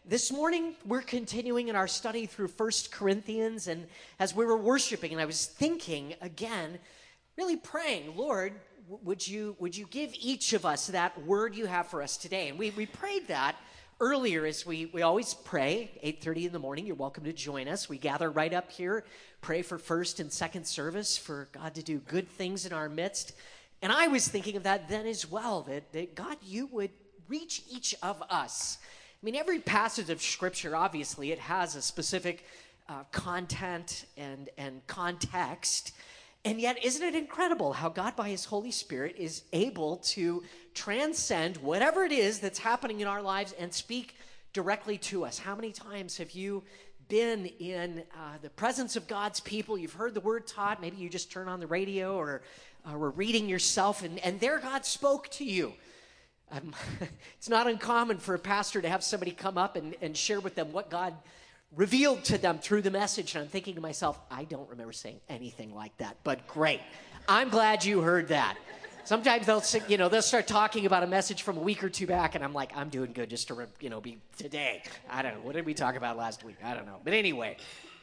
This morning, we're continuing in our study through 1 Corinthians, and as we were worshiping, and I was thinking again, really praying, Lord, would you give each of us that word you have for us today? And we prayed that earlier, as we always pray, 8:30 in the morning. You're welcome to join us. We gather right up here, pray for first and second service, for God to do good things in our midst. And I was thinking of that then as well, that God, you would reach each of us. I mean, every passage of Scripture, obviously, it has a specific content and context. And yet, isn't it incredible how God, by His Holy Spirit, is able to transcend whatever it is that's happening in our lives and speak directly to us? How many times have you been in the presence of God's people? You've heard the word taught. Maybe you just turn on the radio or were reading yourself, and there God spoke to you. It's not uncommon for a pastor to have somebody come up and share with them what God revealed to them through the message. And I'm thinking to myself, I don't remember saying anything like that, but great. I'm glad you heard that. Sometimes they'll start talking about a message from a week or two back, and I'm like, I'm doing good just to, be today. I don't know. What did we talk about last week? I don't know. But anyway,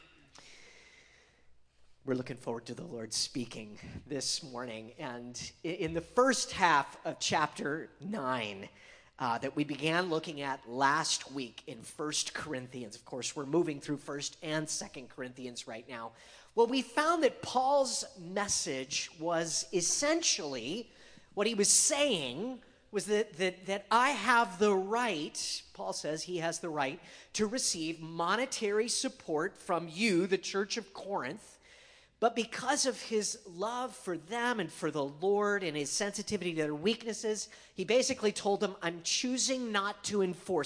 we're looking forward to the Lord speaking this morning. And in the first half of chapter 9 that we began looking at last week in 1 Corinthians, of course, we're moving through 1 and 2 Corinthians right now. Well, we found that Paul's message was essentially, what he was saying was that I have the right, Paul says he has the right, to receive monetary support from you, the Church of Corinth. But because of his love for them and for the Lord and his sensitivity to their weaknesses, he basically told them, I've chosen not to enforce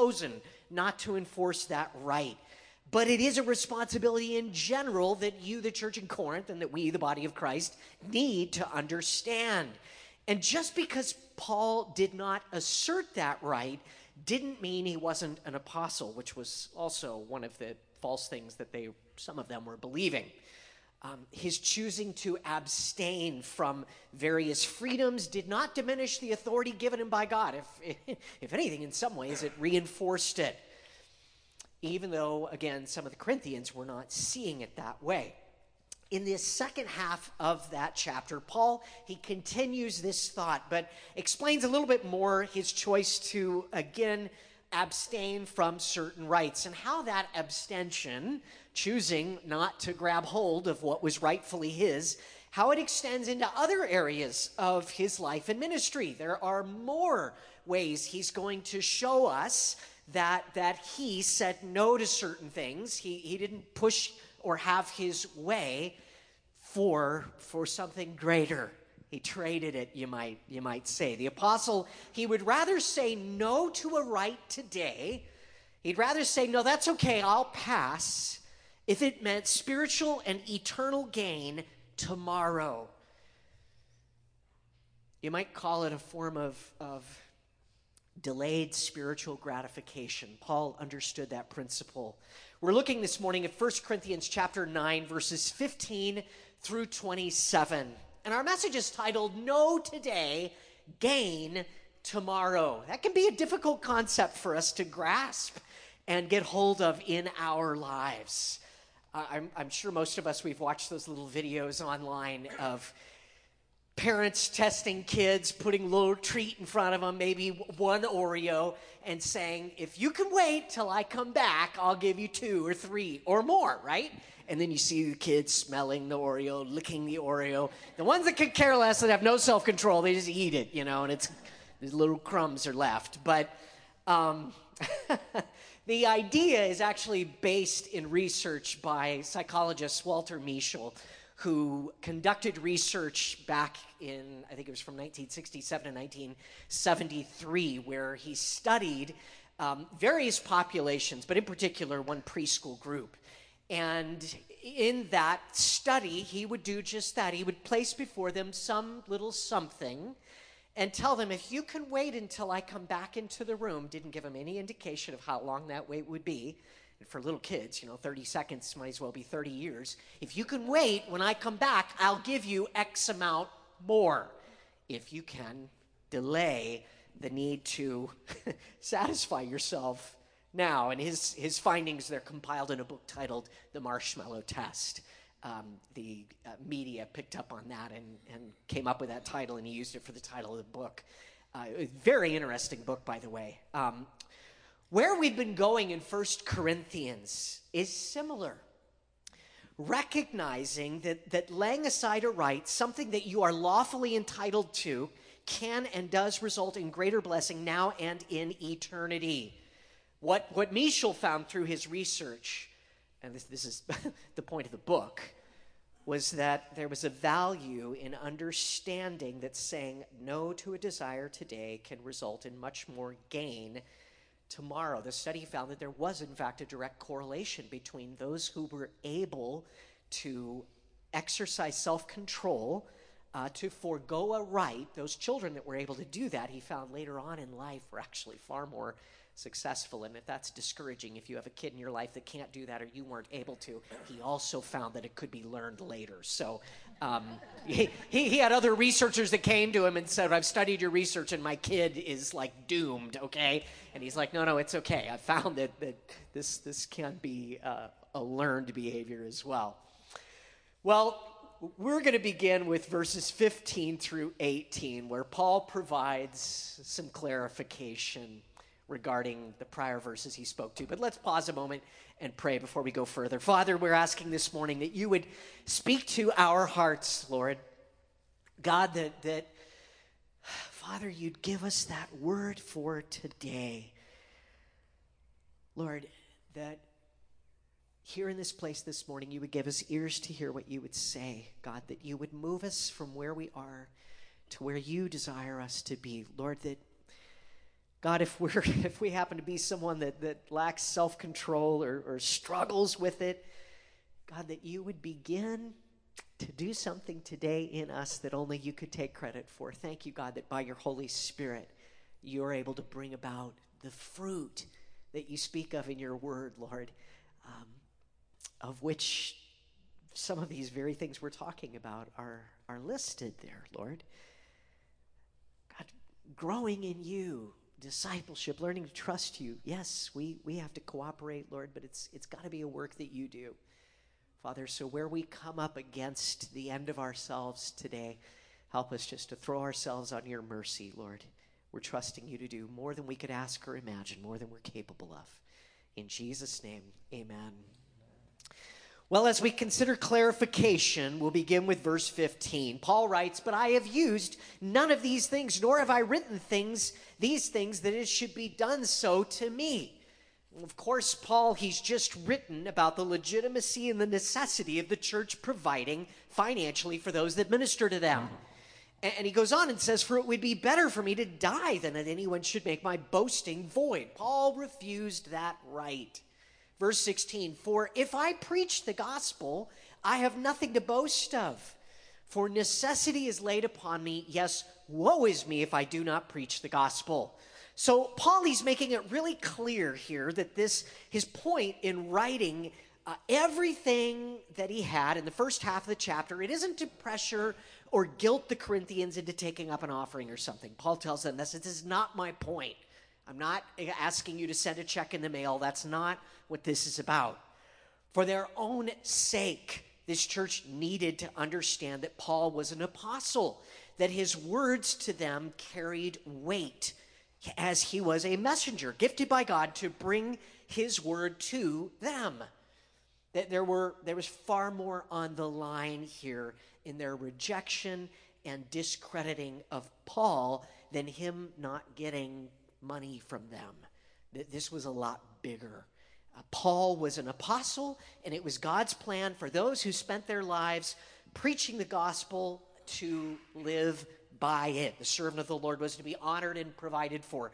that right. But it is a responsibility in general that you, the church in Corinth, and that we, the body of Christ, need to understand. And just because Paul did not assert that right didn't mean he wasn't an apostle, which was also one of the false things that some of them were believing. His choosing to abstain from various freedoms did not diminish the authority given him by God. If anything, in some ways, it reinforced it. Even though, again, some of the Corinthians were not seeing it that way. In the second half of that chapter, Paul, he continues this thought, but explains a little bit more his choice to, again, abstain from certain rights, and how that abstention, choosing not to grab hold of what was rightfully his, how it extends into other areas of his life and ministry. There are more ways he's going to show us that he said no to certain things. He didn't push or have his way for something greater. He traded it, you might say. The apostle, he would rather say no to a right today. He'd rather say, no, that's okay, I'll pass, if it meant spiritual and eternal gain tomorrow. You might call it a form of delayed spiritual gratification. Paul understood that principle. We're looking this morning at 1 Corinthians chapter 9, verses 15 through 27. And our message is titled, No Today, Gain Tomorrow. That can be a difficult concept for us to grasp and get hold of in our lives. I'm sure most of us, we've watched those little videos online of parents testing kids, putting a little treat in front of them, maybe one Oreo, and saying, if you can wait till I come back, I'll give you 2 or 3 or more, right? And then you see the kids smelling the Oreo, licking the Oreo. The ones that could care less, that have no self-control, they just eat it, and these little crumbs are left. But the idea is actually based in research by psychologist Walter Mischel, who conducted research back in, I think it was from 1967 to 1973, where he studied various populations, but in particular one preschool group. And in that study, he would do just that. He would place before them some little something and tell them, if you can wait until I come back into the room, didn't give them any indication of how long that wait would be. And for little kids, 30 seconds might as well be 30 years. If you can wait, when I come back, I'll give you X amount more. If you can delay the need to satisfy yourself now. And his findings, they're compiled in a book titled The Marshmallow Test. The media picked up on that and came up with that title, and he used it for the title of the book. A very interesting book, by the way. Where we've been going in 1 Corinthians is similar. Recognizing that laying aside a right, something that you are lawfully entitled to, can and does result in greater blessing now and in eternity. What Michel found through his research, and this is the point of the book, was that there was a value in understanding that saying no to a desire today can result in much more gain tomorrow. The study found that there was, in fact, a direct correlation between those who were able to exercise self-control, to forego a right. Those children that were able to do that, he found later on in life, were actually far more successful. And if that's discouraging, if you have a kid in your life that can't do that or you weren't able to, he also found that it could be learned later. So he had other researchers that came to him and said, I've studied your research and my kid is like doomed, okay? And he's like, no, it's okay. I found that this can be a learned behavior as well. Well, we're going to begin with verses 15 through 18, where Paul provides some clarification regarding the prior verses he spoke to. But let's pause a moment and pray before we go further. Father, we're asking this morning that you would speak to our hearts, Lord. God, that Father, you'd give us that word for today. Lord, that here in this place this morning, you would give us ears to hear what you would say. God, that you would move us from where we are to where you desire us to be. Lord, that God, if we happen to be someone that lacks self-control or struggles with it, God, that you would begin to do something today in us that only you could take credit for. Thank you, God, that by your Holy Spirit, you're able to bring about the fruit that you speak of in your word, Lord, of which some of these very things we're talking about are listed there, Lord. God, growing in you, discipleship, learning to trust you. Yes, we have to cooperate, Lord, but it's got to be a work that you do. Father, so where we come up against the end of ourselves today, help us just to throw ourselves on your mercy, Lord. We're trusting you to do more than we could ask or imagine, more than we're capable of. In Jesus' name, amen. Well, as we consider clarification, we'll begin with verse 15. Paul writes, "But I have used none of these things, nor have I written these things, that it should be done so to me." Of course, Paul, he's just written about the legitimacy and the necessity of the church providing financially for those that minister to them. And he goes on and says, "For it would be better for me to die than that anyone should make my boasting void." Paul refused that right. Verse 16, "For if I preach the gospel, I have nothing to boast of. For necessity is laid upon me. Yes, woe is me if I do not preach the gospel." So Paul, he's making it really clear here that his point in writing everything that he had in the first half of the chapter, it isn't to pressure or guilt the Corinthians into taking up an offering or something. Paul tells them this is not my point. I'm not asking you to send a check in the mail. That's not what this is about. For their own sake, this church needed to understand that Paul was an apostle, that his words to them carried weight, as he was a messenger gifted by God to bring his word to them. That there was far more on the line here in their rejection and discrediting of Paul than him not getting money from them. This was a lot bigger. Paul was an apostle, and it was God's plan for those who spent their lives preaching the gospel to live by it. The servant of the Lord was to be honored and provided for.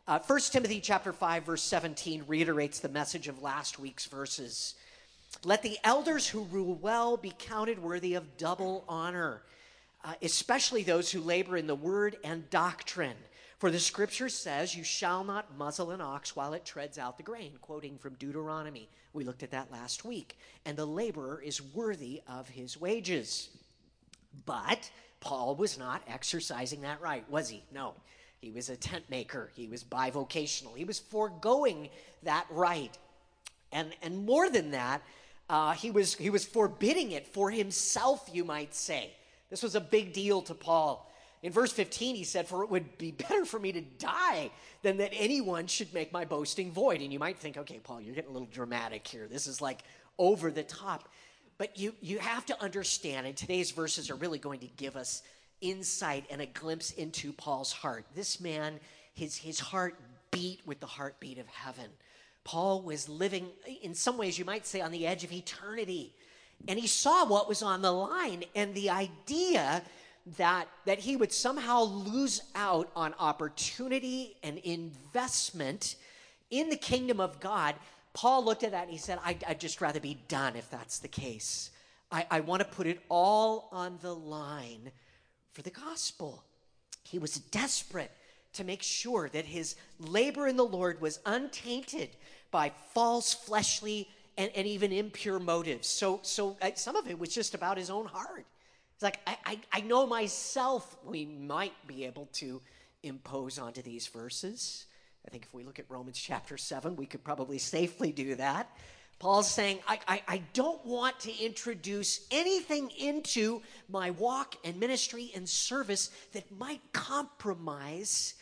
1 Timothy chapter 5, verse 17 reiterates the message of last week's verses. "Let the elders who rule well be counted worthy of double honor, especially those who labor in the word and doctrine. For the scripture says, 'You shall not muzzle an ox while it treads out the grain,'" quoting from Deuteronomy. We looked at that last week. "And the laborer is worthy of his wages." But Paul was not exercising that right, was he? No. He was a tent maker. He was bivocational. He was foregoing that right. And more than that, he was forbidding it for himself, you might say. This was a big deal to Paul. In verse 15, he said, "For it would be better for me to die than that anyone should make my boasting void." And you might think, okay, Paul, you're getting a little dramatic here. This is like over the top. But you have to understand, and today's verses are really going to give us insight and a glimpse into Paul's heart. This man, his heart beat with the heartbeat of heaven. Paul was living, in some ways you might say, on the edge of eternity. And he saw what was on the line, and the idea that he would somehow lose out on opportunity and investment in the kingdom of God, Paul looked at that and he said, I'd just rather be done if that's the case. I want to put it all on the line for the gospel. He was desperate to make sure that his labor in the Lord was untainted by false, fleshly, and even impure motives. So some of it was just about his own heart. It's like, I know myself we might be able to impose onto these verses. I think if we look at Romans chapter 7, we could probably safely do that. Paul's saying, I don't want to introduce anything into my walk and ministry and service that might compromise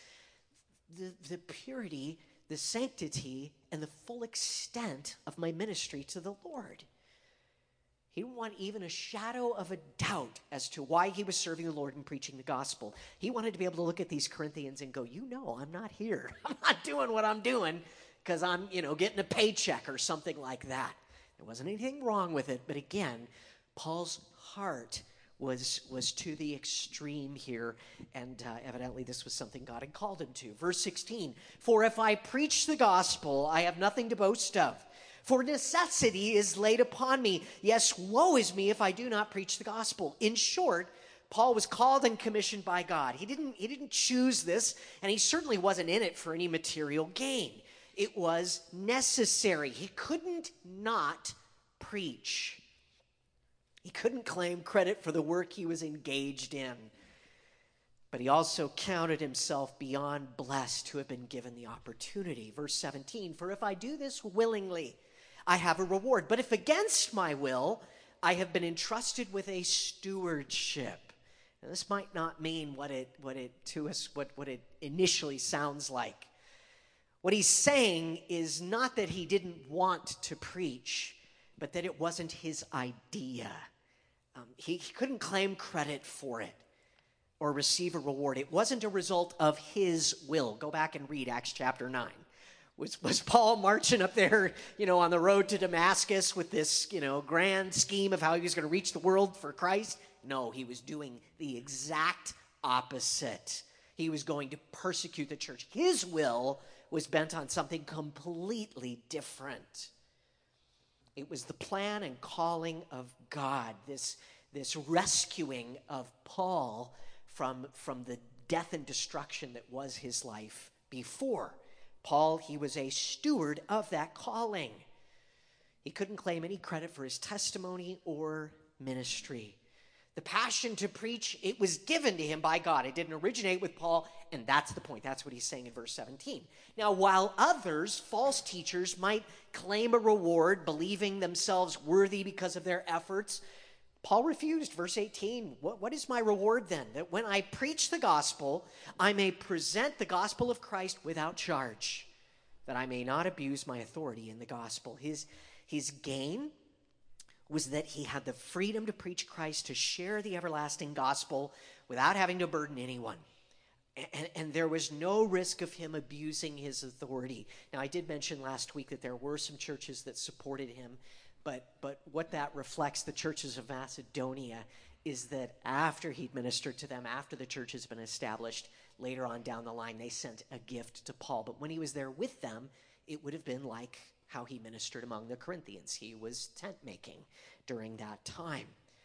the purity, the sanctity, and the full extent of my ministry to the Lord. He didn't want even a shadow of a doubt as to why he was serving the Lord and preaching the gospel. He wanted to be able to look at these Corinthians and go, I'm not here. I'm not doing what I'm doing because I'm, getting a paycheck or something like that. There wasn't anything wrong with it. But again, Paul's heart was to the extreme here. And evidently this was something God had called him to. Verse 16, "For if I preach the gospel, I have nothing to boast of. For necessity is laid upon me. Yes, woe is me if I do not preach the gospel." In short, Paul was called and commissioned by God. He didn't choose this, and he certainly wasn't in it for any material gain. It was necessary. He couldn't not preach. He couldn't claim credit for the work he was engaged in. But he also counted himself beyond blessed to have been given the opportunity. Verse 17, "For if I do this willingly, I have a reward. But if against my will, I have been entrusted with a stewardship." Now, this might not mean what it initially sounds like. What he's saying is not that he didn't want to preach, but that it wasn't his idea. He couldn't claim credit for it or receive a reward. It wasn't a result of his will. Go back and read Acts chapter 9. Was Paul marching up there, on the road to Damascus with this, grand scheme of how he was going to reach the world for Christ? No, he was doing the exact opposite. He was going to persecute the church. His will was bent on something completely different. It was the plan and calling of God, this rescuing of Paul from the death and destruction that was his life before. Paul, he was a steward of that calling. He couldn't claim any credit for his testimony or ministry. The passion to preach, it was given to him by God. It didn't originate with Paul, and that's the point. That's what he's saying in verse 17. Now, while others, false teachers, might claim a reward, believing themselves worthy because of their efforts, Paul refused. Verse 18, what is my reward then? That when I preach the gospel, I may present the gospel of Christ without charge, that I may not abuse my authority in the gospel. His gain was that he had the freedom to preach Christ, to share the everlasting gospel without having to burden anyone. And there was no risk of him abusing his authority. Now, I did mention last week that there were some churches that supported him, but what that reflects, the churches of Macedonia, is that after he'd ministered to them, after the church has been established, later on down the line, they sent a gift to Paul. But when he was there with them, it would have been like how he ministered among the Corinthians. He was tent making during that time.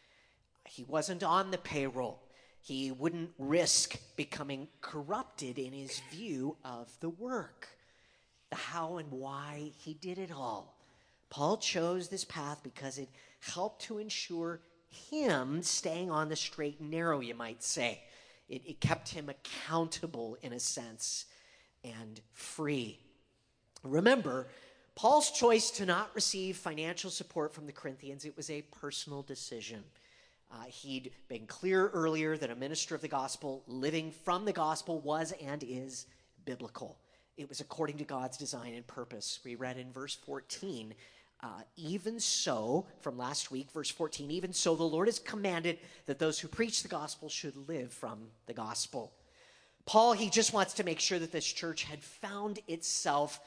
He wasn't on the payroll. He wouldn't risk becoming corrupted in his view of the work, the how and why he did it all. Paul chose this path because it helped to ensure him staying on the straight and narrow, you might say. It kept him accountable in a sense and free. Remember, Paul's choice to not receive financial support from the Corinthians, it was a personal decision. He'd been clear earlier that a minister of the gospel, living from the gospel, was and is biblical. It was according to God's design and purpose. We read in verse 14, even so, from last week, verse 14, even so the Lord has commanded that those who preach the gospel should live from the gospel. Paul, he just wants to make sure that this church had found itself,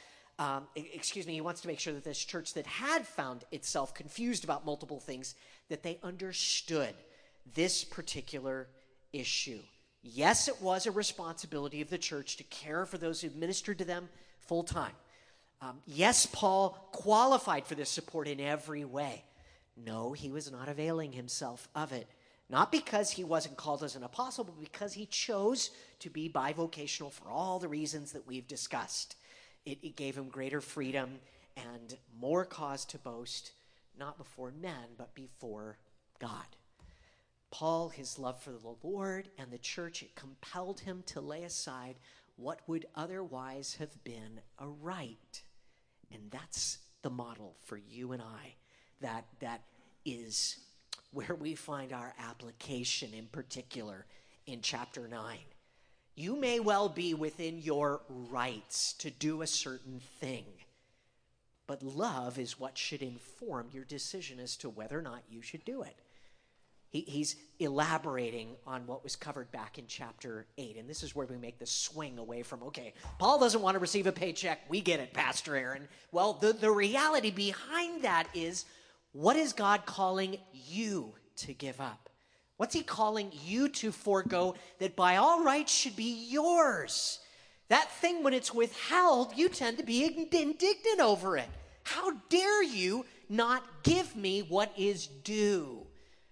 he wants to make sure that this church that had found itself confused about multiple things, that they understood this particular issue. Yes, it was a responsibility of the church to care for those who ministered to them full time. Yes, Paul qualified for this support in every way. No, he was not availing himself of it. Not because he wasn't called as an apostle, but because he chose to be bivocational for all the reasons that we've discussed. It gave him greater freedom and more cause to boast, not before men, but before God. Paul, his love for the Lord and the church, it compelled him to lay aside what would otherwise have been a right. And that's the model for you and I. That is where we find our application in particular in chapter 9. You may well be within your rights to do a certain thing, but love is what should inform your decision as to whether or not you should do it. He's elaborating on what was covered back in chapter 8. And this is where we make the swing away from, okay, Paul doesn't want to receive a paycheck. We get it, Pastor Aaron. Well, the reality behind that is, what is God calling you to give up? What's he calling you to forego that by all rights should be yours? That thing, when it's withheld, you tend to be indignant over it. How dare you not give me what is due?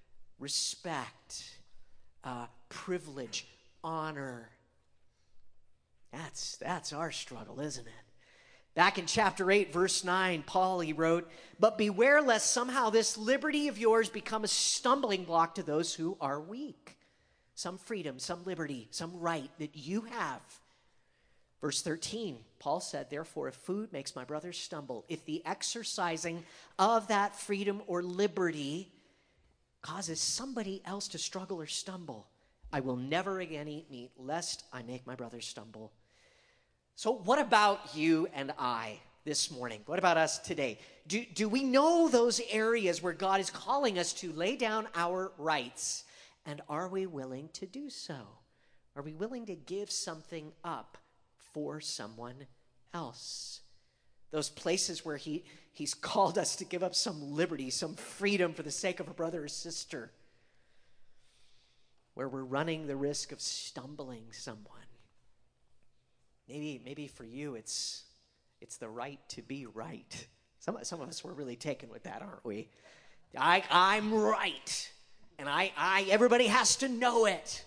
Respect, privilege, honor. That's our struggle, isn't it? Back in chapter 8, verse 9, Paul, he wrote, "But beware lest somehow this liberty of yours become a stumbling block to those who are weak." Some freedom, some liberty, some right that you have. Verse 13, Paul said, "Therefore, if food makes my brothers stumble, if the exercising of that freedom or liberty causes somebody else to struggle or stumble, I will never again eat meat, lest I make my brothers stumble." So what about you and I this morning? What about us today? Do we know those areas where God is calling us to lay down our rights? And are we willing to do so? Are we willing to give something up for someone else? Those places where he's called us to give up some liberty, some freedom for the sake of a brother or sister, where we're running the risk of stumbling someone. Maybe for you it's the right to be right. Some of us were really taken with that, aren't we? I'm right, and I everybody has to know it.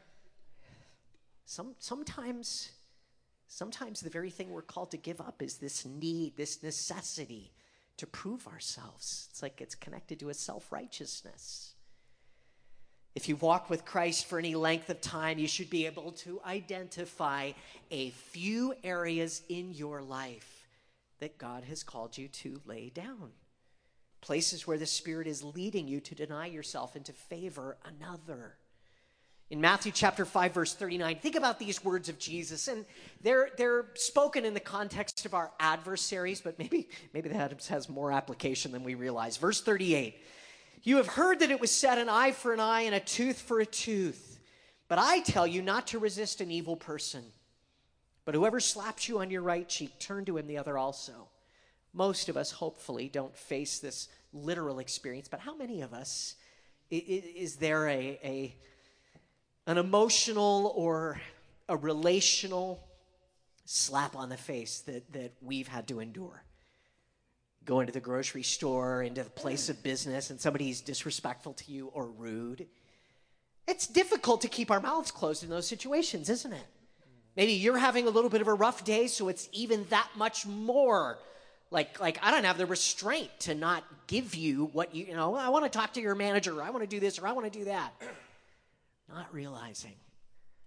Sometimes the very thing we're called to give up is this need, this necessity to prove ourselves. It's like it's connected to a self-righteousness. If you've walked with Christ for any length of time, you should be able to identify a few areas in your life that God has called you to lay down. Places where the Spirit is leading you to deny yourself and to favor another. In Matthew chapter 5, verse 39, think about these words of Jesus, and they're spoken in the context of our adversaries, but maybe that has more application than we realize. Verse 38, "You have heard that it was said, an eye for an eye and a tooth for a tooth. But I tell you not to resist an evil person. But whoever slaps you on your right cheek, turn to him the other also." Most of us, hopefully, don't face this literal experience, but how many of us, is there an emotional or a relational slap on the face that we've had to endure? Go into the grocery store, into the place of business, and somebody's disrespectful to you or rude. It's difficult to keep our mouths closed in those situations, isn't it? Maybe you're having a little bit of a rough day, so it's even that much more like I don't have the restraint to not give you what you know, I want to talk to your manager, or I want to do this, or I want to do that. Not realizing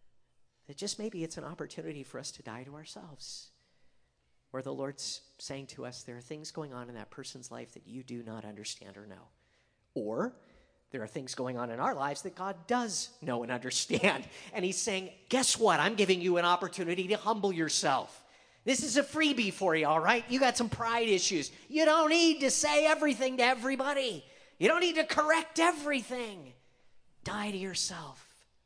that just maybe it's an opportunity for us to die to ourselves. Where the Lord's saying to us, there are things going on in that person's life that you do not understand or know. Or there are things going on in our lives that God does know and understand. And he's saying, guess what? I'm giving you an opportunity to humble yourself. This is a freebie for you, all right? You got some pride issues. You don't need to say everything to everybody. You don't need to correct everything. Die to yourself.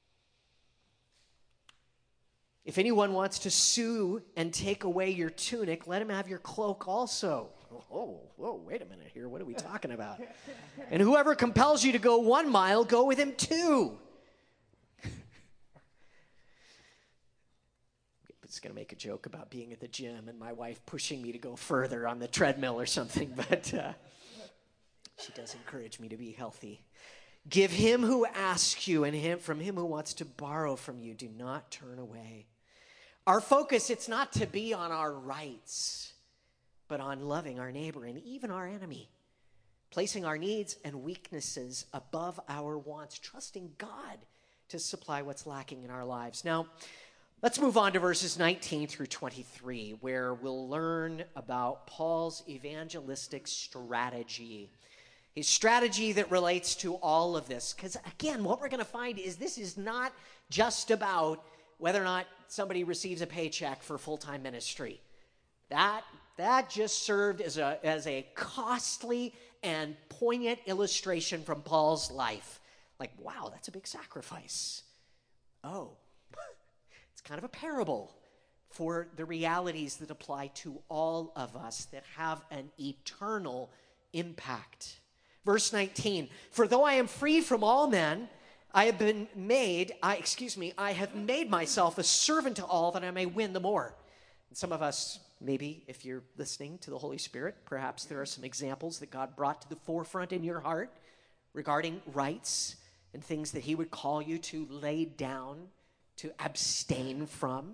If anyone wants to sue and take away your tunic, let him have your cloak also. Whoa, wait a minute here. What are we talking about? And whoever compels you to go 1 mile, go with him 2. It's going to make a joke about being at the gym and my wife pushing me to go further on the treadmill or something, but she does encourage me to be healthy. Give him who asks you, and from him who wants to borrow from you. Do not turn away. Our focus, it's not to be on our rights, but on loving our neighbor and even our enemy, placing our needs and weaknesses above our wants, trusting God to supply what's lacking in our lives. Now, let's move on to verses 19 through 23, where we'll learn about Paul's evangelistic strategy. His strategy that relates to all of this. Because again, what we're going to find is this is not just about whether or not somebody receives a paycheck for full-time ministry. That just served as a costly and poignant illustration from Paul's life. Like, wow, that's a big sacrifice. Oh, it's kind of a parable for the realities that apply to all of us that have an eternal impact. Verse 19, for though I am free from all men, I have made myself a servant to all that I may win the more. And some of us, maybe if you're listening to the Holy Spirit, perhaps there are some examples that God brought to the forefront in your heart regarding rights and things that he would call you to lay down, to abstain from.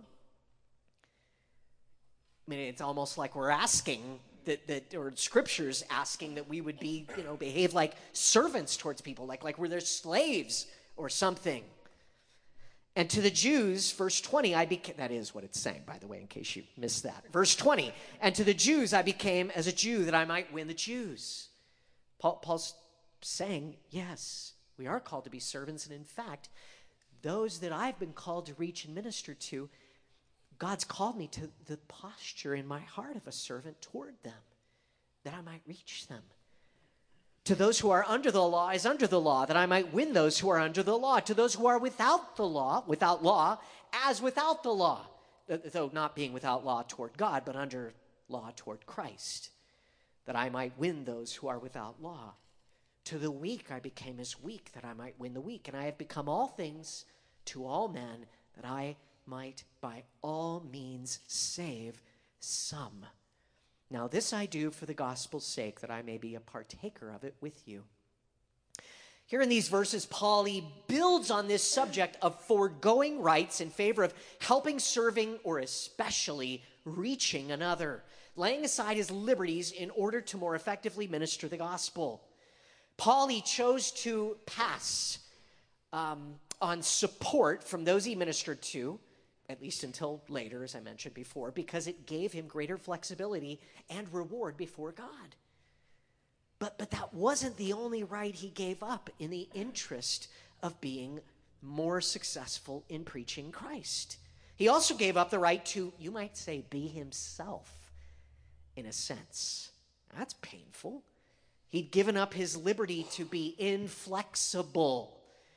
I mean, it's almost like we're asking or Scripture's asking that we would be, behave like servants towards people, like we're their slaves or something. And to the Jews, verse 20, that is what it's saying, by the way, in case you missed that. Verse 20, and to the Jews I became as a Jew that I might win the Jews. Paul's saying, yes, we are called to be servants, and in fact, those that I've been called to reach and minister to, God's called me to the posture in my heart of a servant toward them, that I might reach them. To those who are under the law is under the law, that I might win those who are under the law. To those who are without law, as without the law, though not being without law toward God, but under law toward Christ, that I might win those who are without law. To the weak I became as weak, that I might win the weak. And I have become all things to all men, that I might by all means save some. Now this I do for the gospel's sake, that I may be a partaker of it with you. Here in these verses, Paul, he builds on this subject of foregoing rights in favor of helping, serving, or especially reaching another, laying aside his liberties in order to more effectively minister the gospel. Paul, he chose to pass on support from those he ministered to, at least until later, as I mentioned before, because it gave him greater flexibility and reward before God. But that wasn't the only right he gave up in the interest of being more successful in preaching Christ. He also gave up the right to, you might say, be himself, in a sense. That's painful. He'd given up his liberty to be inflexible.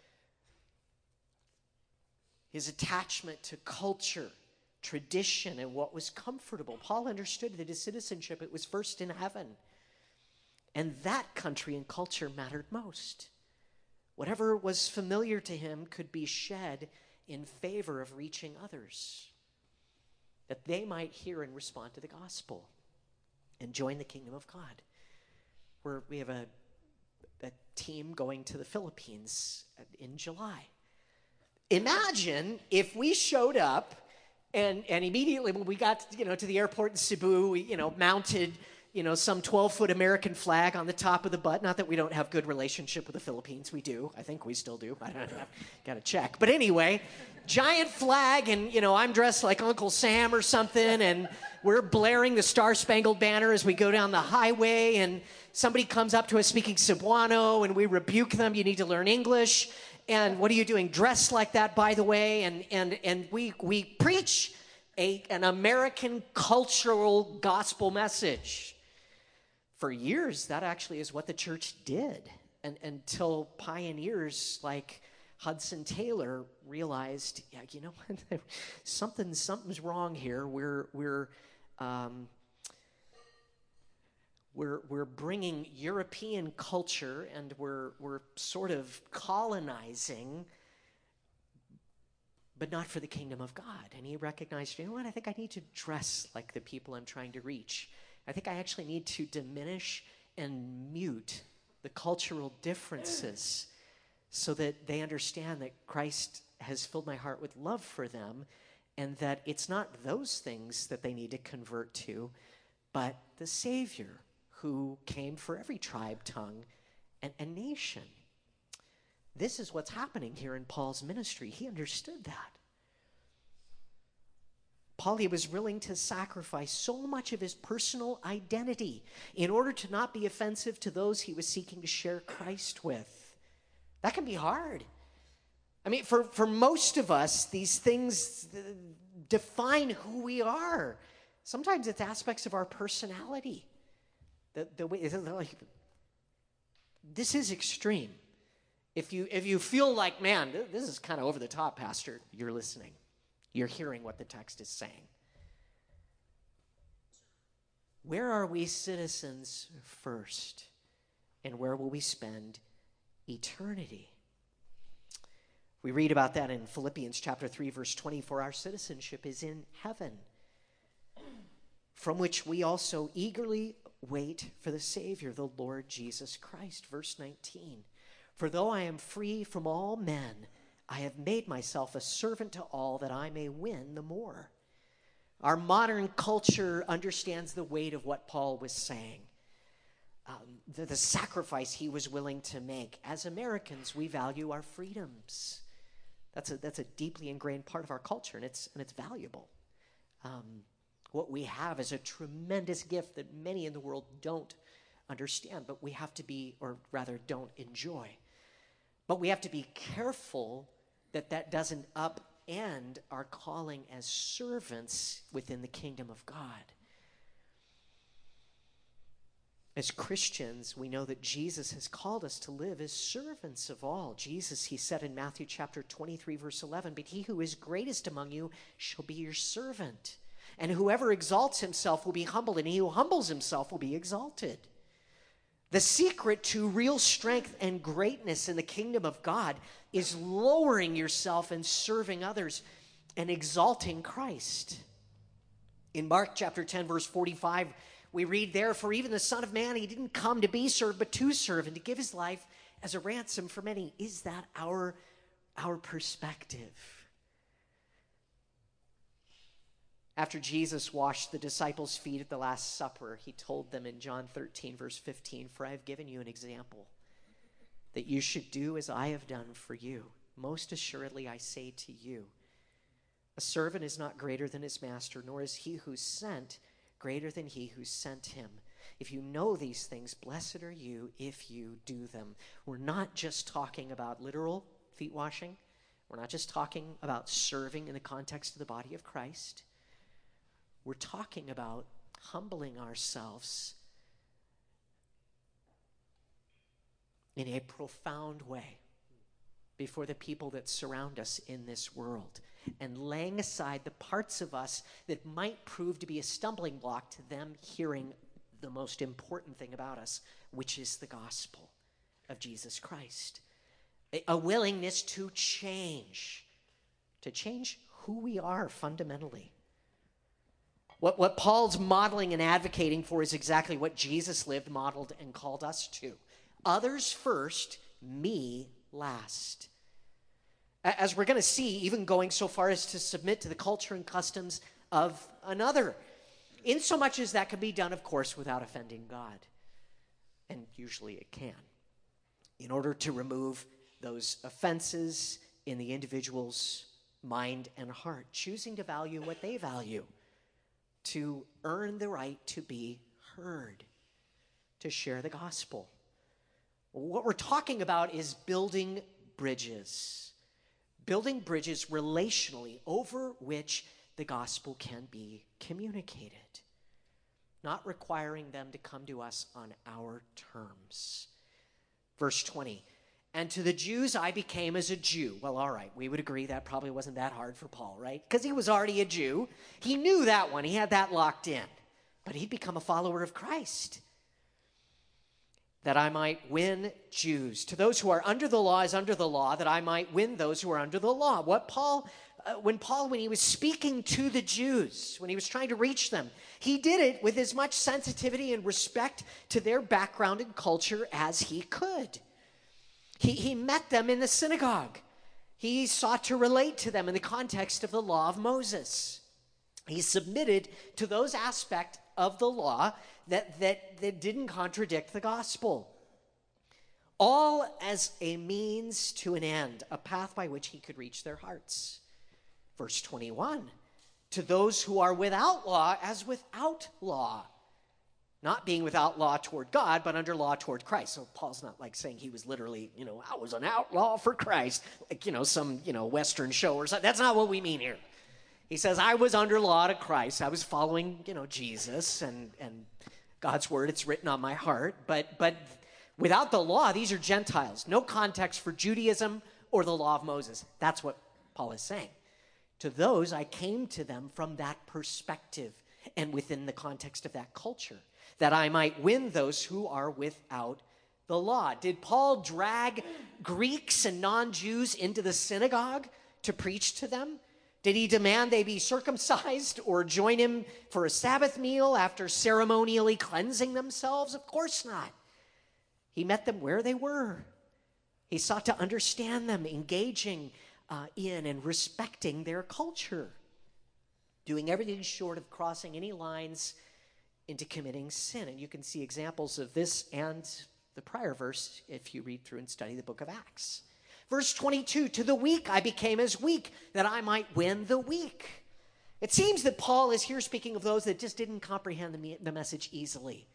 His attachment to culture, tradition, and what was comfortable. Paul understood that his citizenship, it was first in heaven. And that country and culture mattered most. Whatever was familiar to him could be shed in favor of reaching others, that they might hear and respond to the gospel and join the kingdom of God. We have a team going to the Philippines in July. Imagine if we showed up and immediately when we got to the airport in Cebu, we mounted some 12-foot American flag on the top of the butt. Not that we don't have good relationship with the Philippines. We do. I think we still do. I don't know. Got to check. But anyway, giant flag, and, I'm dressed like Uncle Sam or something, and we're blaring the Star-Spangled Banner as we go down the highway, and somebody comes up to us speaking Cebuano, and we rebuke them. You need to learn English. And what are you doing dressed like that, by the way? And we preach an American cultural gospel message. For years, that actually is what the church did, and until pioneers like Hudson Taylor realized, yeah, you know what, something's wrong here. We're bringing European culture, and we're sort of colonizing, but not for the kingdom of God. And he recognized, you know what, I think I need to dress like the people I'm trying to reach. I think I actually need to diminish and mute the cultural differences so that they understand that Christ has filled my heart with love for them, and that it's not those things that they need to convert to, but the Savior who came for every tribe, tongue, and nation. This is what's happening here in Paul's ministry. He understood that. Paul, he was willing to sacrifice so much of his personal identity in order to not be offensive to those he was seeking to share Christ with. That can be hard. I mean, for most of us, these things define who we are. Sometimes it's aspects of our personality. The way, this is extreme. If you feel like, man, this is kind of over the top, Pastor, you're listening. You're hearing what the text is saying. Where are we citizens first? And where will we spend eternity? We read about that in Philippians chapter 3, verse 20. For our citizenship is in heaven, from which we also eagerly wait for the Savior, the Lord Jesus Christ. Verse 19. For though I am free from all men, I have made myself a servant to all that I may win the more. Our modern culture understands the weight of what Paul was saying, the sacrifice he was willing to make. As Americans, we value our freedoms. That's a deeply ingrained part of our culture, and it's valuable. What we have is a tremendous gift that many in the world don't understand, but we have to be, or rather don't enjoy. But we have to be careful that doesn't upend our calling as servants within the kingdom of God. As Christians, we know that Jesus has called us to live as servants of all. Jesus, he said in Matthew chapter 23, verse 11, but he who is greatest among you shall be your servant. And whoever exalts himself will be humbled, and he who humbles himself will be exalted. The secret to real strength and greatness in the kingdom of God is lowering yourself and serving others and exalting Christ. In Mark chapter 10, verse 45, we read there, for even the Son of Man, he didn't come to be served, but to serve and to give his life as a ransom for many. Is that our perspective? After Jesus washed the disciples' feet at the Last Supper, he told them in John 13, verse 15, for I have given you an example that you should do as I have done for you. Most assuredly, I say to you, a servant is not greater than his master, nor is he who sent greater than he who sent him. If you know these things, blessed are you if you do them. We're not just talking about literal feet washing. We're not just talking about serving in the context of the body of Christ. We're talking about humbling ourselves in a profound way before the people that surround us in this world, and laying aside the parts of us that might prove to be a stumbling block to them hearing the most important thing about us, which is the gospel of Jesus Christ. A willingness to change who we are fundamentally. What Paul's modeling and advocating for is exactly what Jesus lived, modeled, and called us to. Others first, me last. As we're going to see, even going so far as to submit to the culture and customs of another. in so much as that can be done, of course, without offending God. And usually it can. In order to remove those offenses in the individual's mind and heart, choosing to value what they value, to earn the right to be heard, to share the gospel. What we're talking about is building bridges relationally over which the gospel can be communicated, not requiring them to come to us on our terms. Verse 20, and to the Jews I became as a Jew. Well, all right, we would agree that probably wasn't that hard for Paul, right? Because he was already a Jew. He knew that one. He had that locked in. But he'd become a follower of Christ, that I might win Jews. To those who are under the law is under the law, that I might win those who are under the law. When he was speaking to the Jews, when he was trying to reach them, he did it with as much sensitivity and respect to their background and culture as he could. He met them in the synagogue. He sought to relate to them in the context of the law of Moses. He submitted to those aspects of the law that didn't contradict the gospel. All as a means to an end, a path by which he could reach their hearts. Verse 21, to those who are without law as without law. Not being without law toward God, but under law toward Christ. So Paul's not like saying he was literally, I was an outlaw for Christ, like, some, Western show or something. That's not what we mean here. He says, I was under law to Christ. I was following, Jesus and God's word. It's written on my heart. But without the law, these are Gentiles. No context for Judaism or the law of Moses. That's what Paul is saying. To those, I came to them from that perspective and within the context of that culture, that I might win those who are without the law. Did Paul drag Greeks and non-Jews into the synagogue to preach to them? Did he demand they be circumcised or join him for a Sabbath meal after ceremonially cleansing themselves? Of course not. He met them where they were. He sought to understand them, engaging in and respecting their culture, doing everything short of crossing any lines into committing sin. And you can see examples of this and the prior verse if you read through and study the book of Acts. Verse 22, to the weak I became as weak, that I might win the weak. It seems that Paul is here speaking of those that just didn't comprehend the message easily.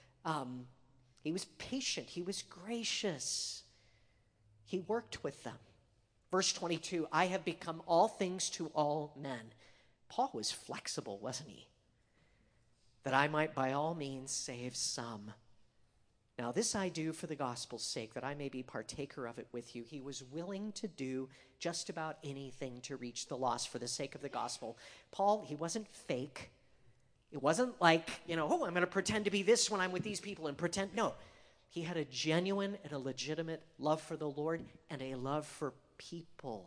He was patient. He was gracious. He worked with them. Verse 22, I have become all things to all men. Paul was flexible, wasn't he? That I might by all means save some. Now this I do for the gospel's sake, that I may be partaker of it with you. He was willing to do just about anything to reach the lost for the sake of the gospel. Paul, he wasn't fake. It wasn't like, I'm going to pretend to be this when I'm with these people and pretend. No, he had a genuine and a legitimate love for the Lord and a love for people,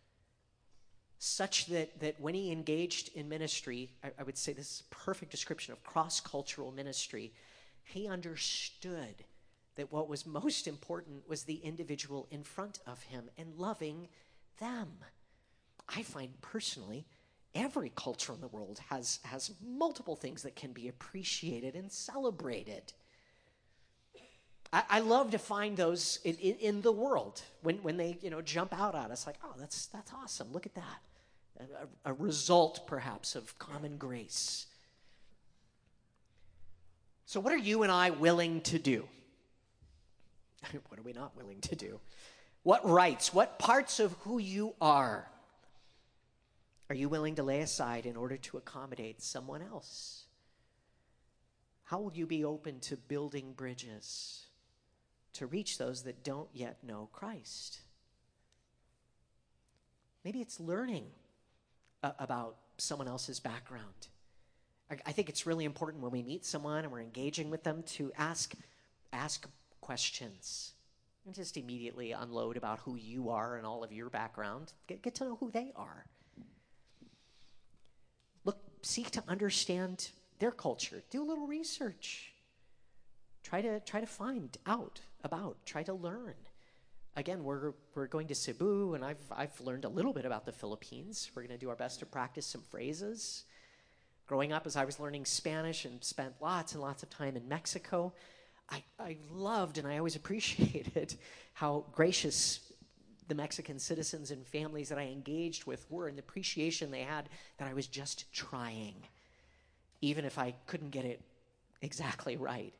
such that when he engaged in ministry, I would say this is a perfect description of cross-cultural ministry. He understood that what was most important was the individual in front of him and loving them. I find personally, every culture in the world has multiple things that can be appreciated and celebrated. I love to find those in the world when they jump out at us like, oh, that's awesome. Look at that. A result perhaps of common grace. So what are you and I willing to do? What are we not willing to do? What rights, what parts of who you are you willing to lay aside in order to accommodate someone else? How will you be open to building bridges to reach those that don't yet know Christ? Maybe it's learning about someone else's background. I think it's really important when we meet someone and we're engaging with them to ask questions and just immediately unload about who you are and all of your background. Get to know who they are. Seek to understand their culture. Do a little research. Try to find out about. Try to learn. Again, we're going to Cebu, and I've learned a little bit about the Philippines. We're going to do our best to practice some phrases. Growing up, as I was learning Spanish and spent lots and lots of time in Mexico, I loved and I always appreciated how gracious the Mexican citizens and families that I engaged with were, and the appreciation they had that I was just trying, even if I couldn't get it exactly right.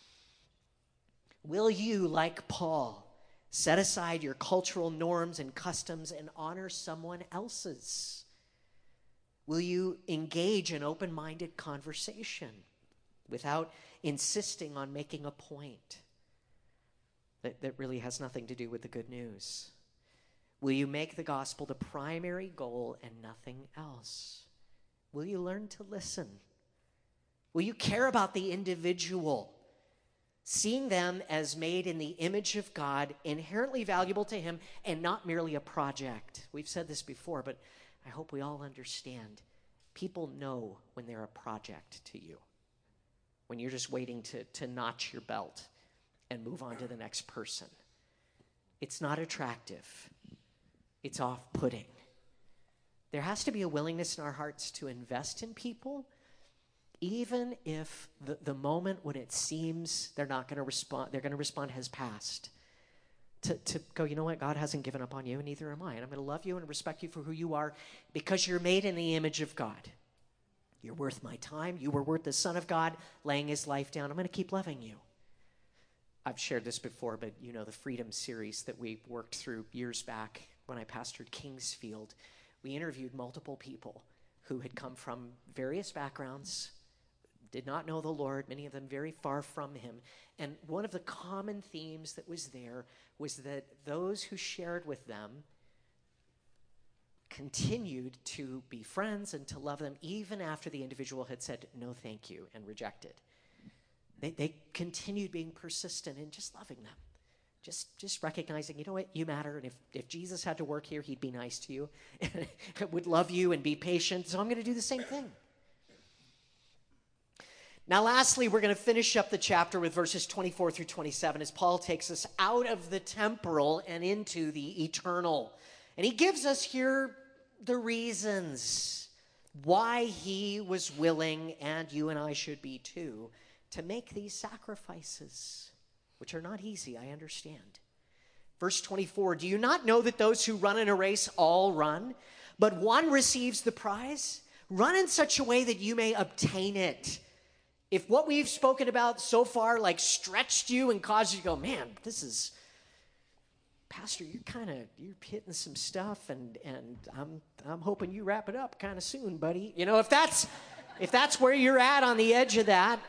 Will you, like Paul, set aside your cultural norms and customs and honor someone else's? Will you engage in open-minded conversation without insisting on making a point that really has nothing to do with the good news? Will you make the gospel the primary goal and nothing else? Will you learn to listen? Will you care about the individual, seeing them as made in the image of God, inherently valuable to him, and not merely a project? We've said this before, but I hope we all understand. People know when they're a project to you, when you're just waiting to notch your belt and move on to the next person. It's not attractive. It's off-putting. There has to be a willingness in our hearts to invest in people, even if the moment when it seems they're not going to respond has passed. To go, you know what, God hasn't given up on you, and neither am I. And I'm going to love you and respect you for who you are because you're made in the image of God. You're worth my time. You were worth the Son of God laying his life down. I'm going to keep loving you. I've shared this before, but you know the Freedom series that we worked through years back when I pastored Kingsfield. We interviewed multiple people who had come from various backgrounds, did not know the Lord, many of them very far from him. And one of the common themes that was there was that those who shared with them continued to be friends and to love them even after the individual had said no thank you and rejected. They continued being persistent in just loving them. Just recognizing, you know what, you matter, and if Jesus had to work here, he'd be nice to you, and would love you and be patient, so I'm going to do the same thing. Now, lastly, we're going to finish up the chapter with verses 24 through 27 as Paul takes us out of the temporal and into the eternal. And he gives us here the reasons why he was willing, and you and I should be too, to make these sacrifices, which are not easy, I understand. Verse 24, do you not know that those who run in a race all run, but one receives the prize? Run in such a way that you may obtain it. If what we've spoken about so far like stretched you and caused you to go, man, this is, Pastor, you're hitting some stuff, and I'm hoping you wrap it up kind of soon, buddy. You know, if that's where you're at on the edge of that,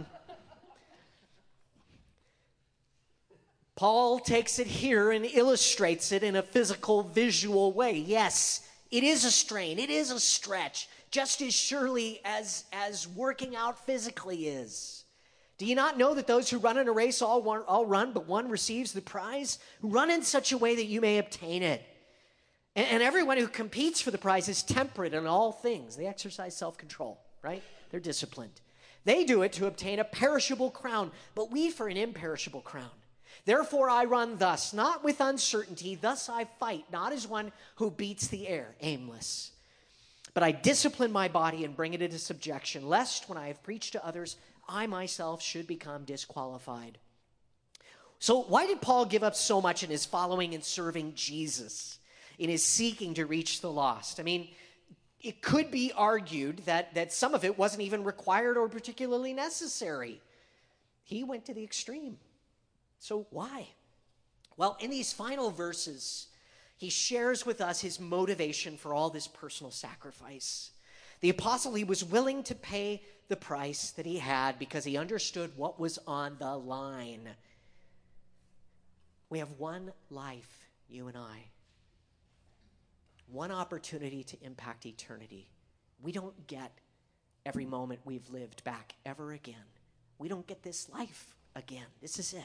Paul takes it here and illustrates it in a physical, visual way. Yes, it is a strain. It is a stretch, just as surely as working out physically is. Do you not know that those who run in a race all run, but one receives the prize? Run in such a way that you may obtain it. And everyone who competes for the prize is temperate in all things. They exercise self-control, right? They're disciplined. They do it to obtain a perishable crown, but we for an imperishable crown. Therefore I run thus, not with uncertainty, thus I fight, not as one who beats the air, aimless. But I discipline my body and bring it into subjection, lest when I have preached to others, I myself should become disqualified. So why did Paul give up so much in his following and serving Jesus, in his seeking to reach the lost? I mean, it could be argued that some of it wasn't even required or particularly necessary. He went to the extreme. So why? Well, in these final verses, he shares with us his motivation for all this personal sacrifice. The apostle, he was willing to pay the price that he had because he understood what was on the line. We have one life, you and I. One opportunity to impact eternity. We don't get every moment we've lived back ever again. We don't get this life again. This is it.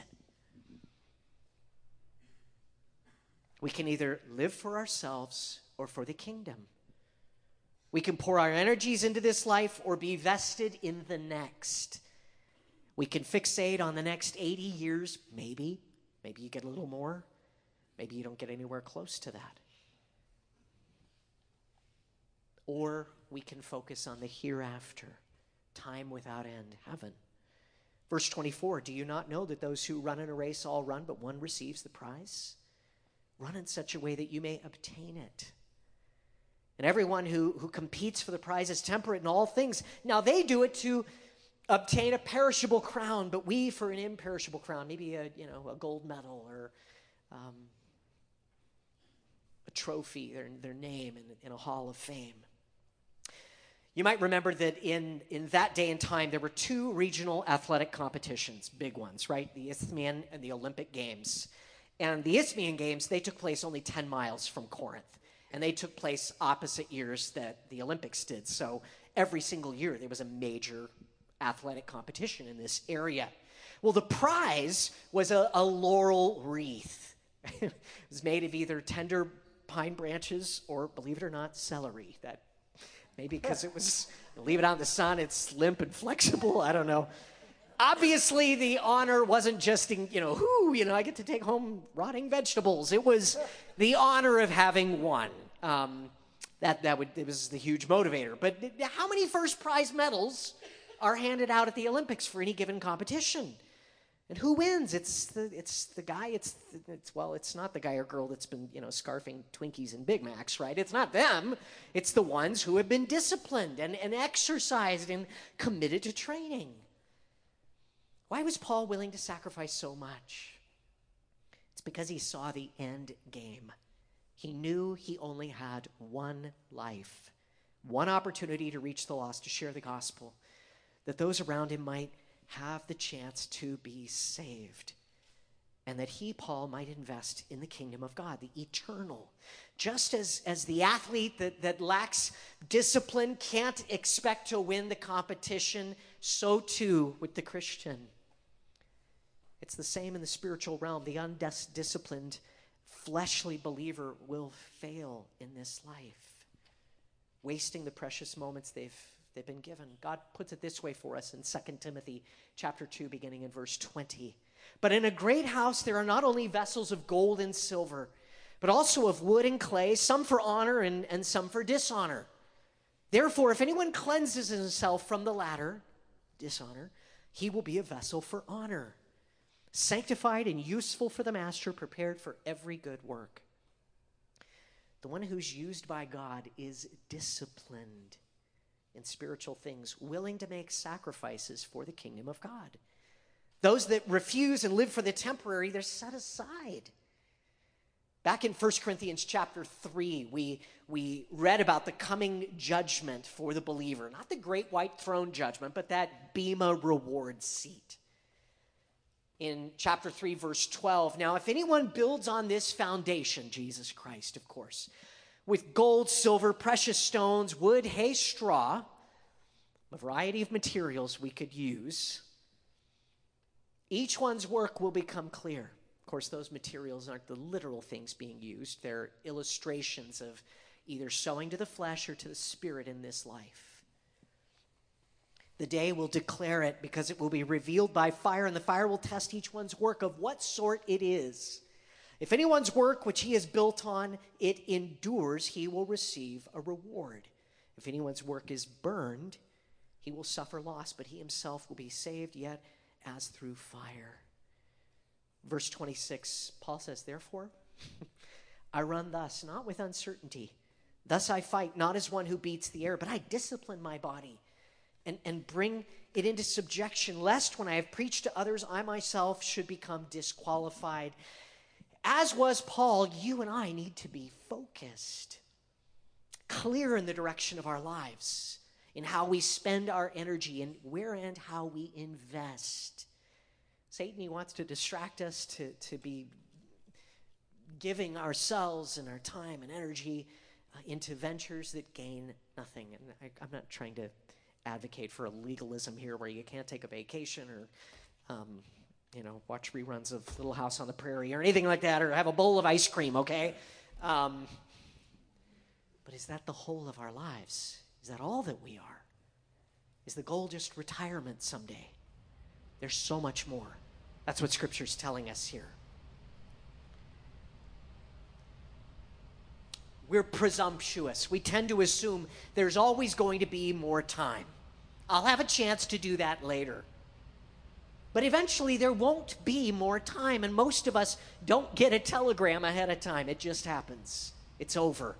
We can either live for ourselves or for the kingdom. We can pour our energies into this life or be vested in the next. We can fixate on the next 80 years, maybe. Maybe you get a little more. Maybe you don't get anywhere close to that. Or we can focus on the hereafter, time without end, heaven. Verse 24, do you not know that those who run in a race all run, but one receives the prize? Run in such a way that you may obtain it. And everyone who competes for the prize is temperate in all things. Now they do it to obtain a perishable crown, but we for an imperishable crown, maybe a gold medal or a trophy, their name in a hall of fame. You might remember that in that day and time, there were two regional athletic competitions, big ones, right? The Isthmian and the Olympic Games. And the Isthmian Games, they took place only 10 miles from Corinth. And they took place opposite years that the Olympics did. So every single year, there was a major athletic competition in this area. Well, the prize was a laurel wreath. It was made of either tender pine branches or, believe it or not, celery. That maybe because it was, leave it out in the sun, it's limp and flexible. I don't know. Obviously, the honor wasn't just, I get to take home rotting vegetables. It was the honor of having won. It was the huge motivator. But how many first prize medals are handed out at the Olympics for any given competition? And who wins? It's the guy. It's not the guy or girl that's been scarfing Twinkies and Big Macs, right? It's not them. It's the ones who have been disciplined and exercised and committed to training. Why was Paul willing to sacrifice so much? It's because he saw the end game. He knew he only had one life, one opportunity to reach the lost, to share the gospel, that those around him might have the chance to be saved, and that he, Paul, might invest in the kingdom of God, the eternal. Just as the athlete that lacks discipline can't expect to win the competition, so too with the Christian. It's the same in the spiritual realm. The undisciplined, fleshly believer will fail in this life, wasting the precious moments they've been given. God puts it this way for us in 2 Timothy chapter 2, beginning in verse 20. But in a great house there are not only vessels of gold and silver, but also of wood and clay, some for honor and some for dishonor. Therefore, if anyone cleanses himself from the latter, dishonor, he will be a vessel for honor, sanctified and useful for the master, prepared for every good work. The one who's used by God is disciplined in spiritual things, willing to make sacrifices for the kingdom of God. Those that refuse and live for the temporary, they're set aside. Back in 1 Corinthians chapter 3, we read about the coming judgment for the believer. Not the great white throne judgment, but that bema reward seat. In chapter 3, verse 12, now if anyone builds on this foundation, Jesus Christ, of course, with gold, silver, precious stones, wood, hay, straw, a variety of materials we could use, each one's work will become clear. Of course, those materials aren't the literal things being used. They're illustrations of either sowing to the flesh or to the spirit in this life. The day will declare it, because it will be revealed by fire, and the fire will test each one's work of what sort it is. If anyone's work which he has built on, it endures, he will receive a reward. If anyone's work is burned, he will suffer loss, but he himself will be saved, yet as through fire. Verse 26, Paul says, therefore, I run thus, not with uncertainty. Thus I fight, not as one who beats the air, but I discipline my body and bring it into subjection, lest when I have preached to others, I myself should become disqualified. As was Paul, you and I need to be focused, clear in the direction of our lives, in how we spend our energy, and where and how we invest. Satan, he wants to distract us to be giving ourselves and our time and energy into ventures that gain nothing. And I'm not trying to advocate for a legalism here where you can't take a vacation or watch reruns of Little House on the Prairie or anything like that, or have a bowl of ice cream, okay? But is that the whole of our lives? Is that all that we are? Is the goal just retirement someday? There's so much more. That's what Scripture's telling us here. we're presumptuous. We tend to assume there's always going to be more time. I'll have a chance to do that later. But eventually there won't be more time, and most of us don't get a telegram ahead of time. It just happens. It's over.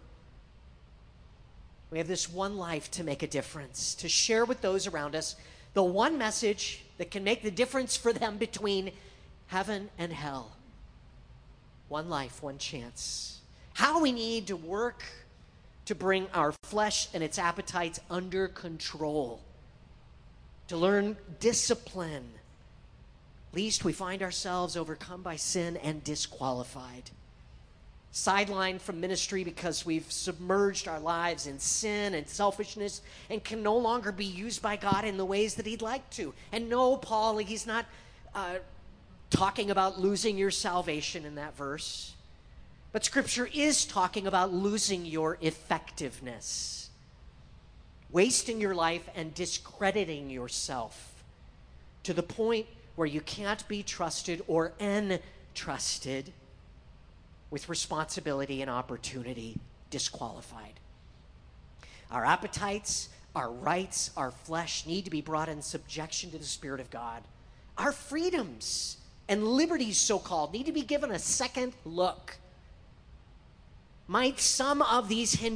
We have this one life to make a difference, to share with those around us the one message that can make the difference for them between heaven and hell. One life, one chance. How we need to work to bring our flesh and its appetites under control, to learn discipline, lest we find ourselves overcome by sin and disqualified. Sidelined from ministry because we've submerged our lives in sin and selfishness and can no longer be used by God in the ways that he'd like to. And no, Paul, he's not talking about losing your salvation in that verse. But Scripture is talking about losing your effectiveness, wasting your life and discrediting yourself to the point where you can't be trusted or entrusted with responsibility and opportunity, disqualified. Our appetites, our rights, our flesh need to be brought in subjection to the Spirit of God. Our freedoms and liberties, so-called, need to be given a second look. Might some of these be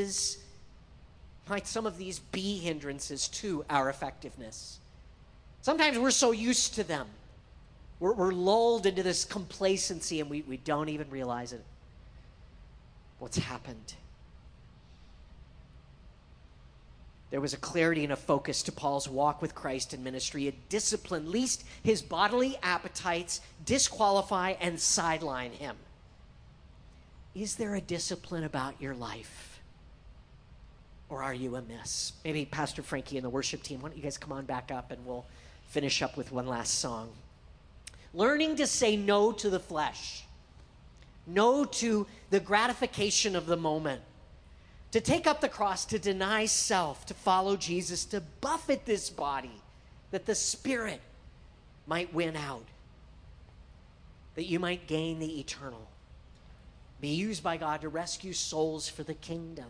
hindrances to our effectiveness? Sometimes we're so used to them. We're lulled into this complacency and we don't even realize it. What's happened? There was a clarity and a focus to Paul's walk with Christ in ministry, a discipline, lest his bodily appetites disqualify and sideline him. Is there a discipline about your life? Or are you amiss? Maybe Pastor Frankie and the worship team, why don't you guys come on back up and we'll finish up with one last song. Learning to say no to the flesh. No to the gratification of the moment. To take up the cross, to deny self, to follow Jesus, to buffet this body, that the Spirit might win out, that you might gain the eternal. Be used by God to rescue souls for the kingdom.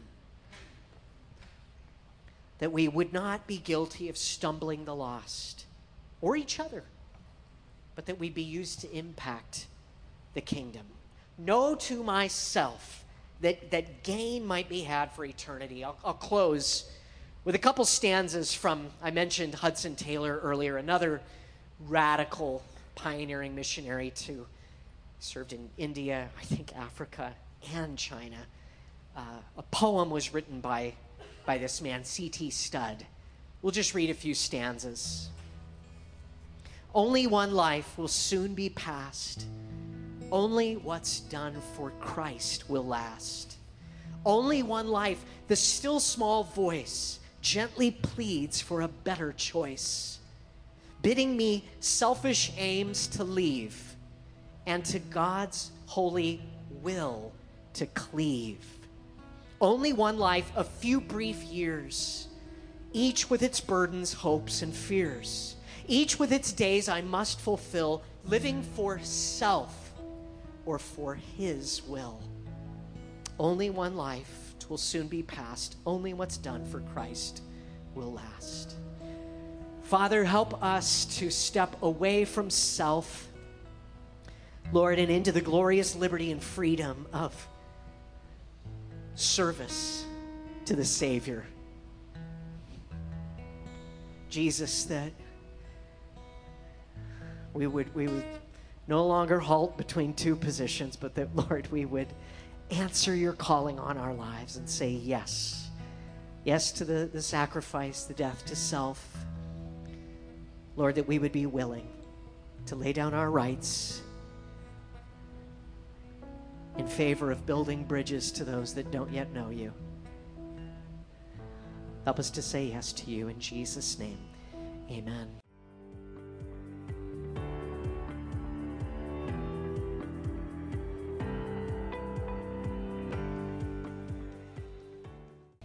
That we would not be guilty of stumbling the lost or each other, but that we be used to impact the kingdom. No to myself, that gain might be had for eternity. I'll close with a couple stanzas from, I mentioned Hudson Taylor earlier, another radical pioneering missionary to served in India, I think Africa, and China. A poem was written by this man, C.T. Studd. We'll just read a few stanzas. Only one life will soon be past. Only what's done for Christ will last. Only one life, the still small voice gently pleads for a better choice, bidding me selfish aims to leave and to God's holy will to cleave. Only one life, a few brief years, each with its burdens, hopes, and fears. Each with its days I must fulfill, living for self or for His will. Only one life, 'twill soon be past. Only what's done for Christ will last. Father, help us to step away from self, Lord, and into the glorious liberty and freedom of service to the Savior. Jesus, that we would no longer halt between two positions, but that, Lord, we would answer your calling on our lives and say yes. Yes to the sacrifice, the death to self. Lord, that we would be willing to lay down our rights in favor of building bridges to those that don't yet know you. Help us to say yes to you in Jesus' name. Amen.